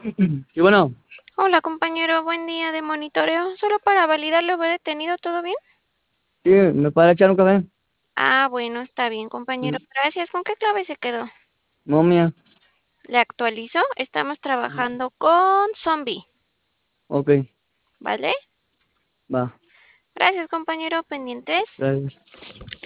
Y bueno, Hola compañero, buen día de monitoreo. Solo para validar lo haber detenido, ¿todo bien? sí, ¿me puede echar un café? Ah, bueno, está bien compañero. Mm, Gracias. ¿Con qué clave se quedó? Momia. ¿Le actualizo? Estamos trabajando con zombie, Ok, ¿vale? va. Gracias compañero, pendientes. Gracias.